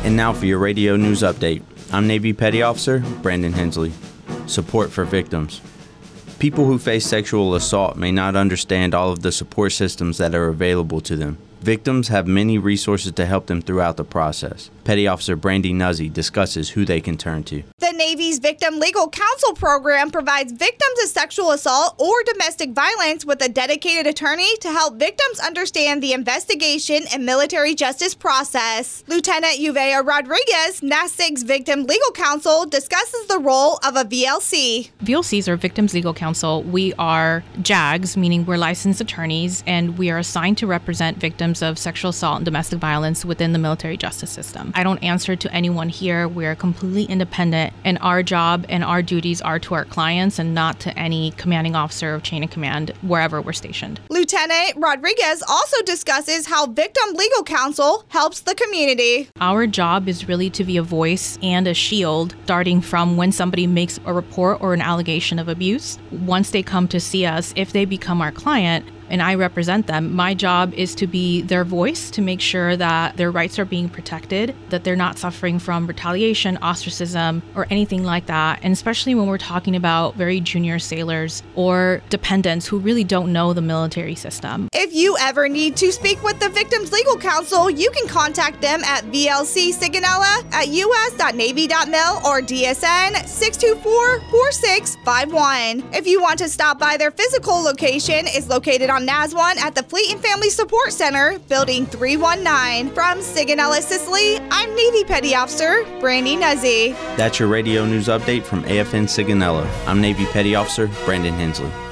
And now for your radio news update. I'm Navy Petty Officer Brandon Hensley. Support for victims. People who face sexual assault may not understand all of the support systems that are available to them. Victims have many resources to help them throughout the process. Petty Officer Brandy Nuzzi discusses who they can turn to. The Navy's Victim Legal Counsel program provides victims of sexual assault or domestic violence with a dedicated attorney to help victims understand the investigation and military justice process. Lieutenant Uvea Rodriguez, NASIG's Victim Legal Counsel, discusses the role of a VLC. VLCs are Victims Legal Counsel. We are JAGs, meaning we're licensed attorneys, and we are assigned to represent victims of sexual assault and domestic violence within the military justice system. I don't answer to anyone here. We're completely independent, and our job and our duties are to our clients and not to any commanding officer of chain of command wherever we're stationed. Lieutenant Rodriguez also discusses how Victim Legal Counsel helps the community. Our job is really to be a voice and a shield, starting from when somebody makes a report or an allegation of abuse. Once they come to see us, if they become our client, and I represent them, my job is to be their voice, to make sure that their rights are being protected, that they're not suffering from retaliation, ostracism, or anything like that. And especially when we're talking about very junior sailors or dependents who really don't know the military system. If you ever need to speak with the Victims Legal Counsel, you can contact them at VLC Sigonella at us.navy.mil or DSN 624-4651. If you want to stop by their physical location, it's located on Naswan at the Fleet and Family Support Center, Building 319. From Sigonella, Sicily, I'm Navy Petty Officer Brandy Nuzzi. That's your radio news update from AFN Sigonella. I'm Navy Petty Officer Brandon Hensley.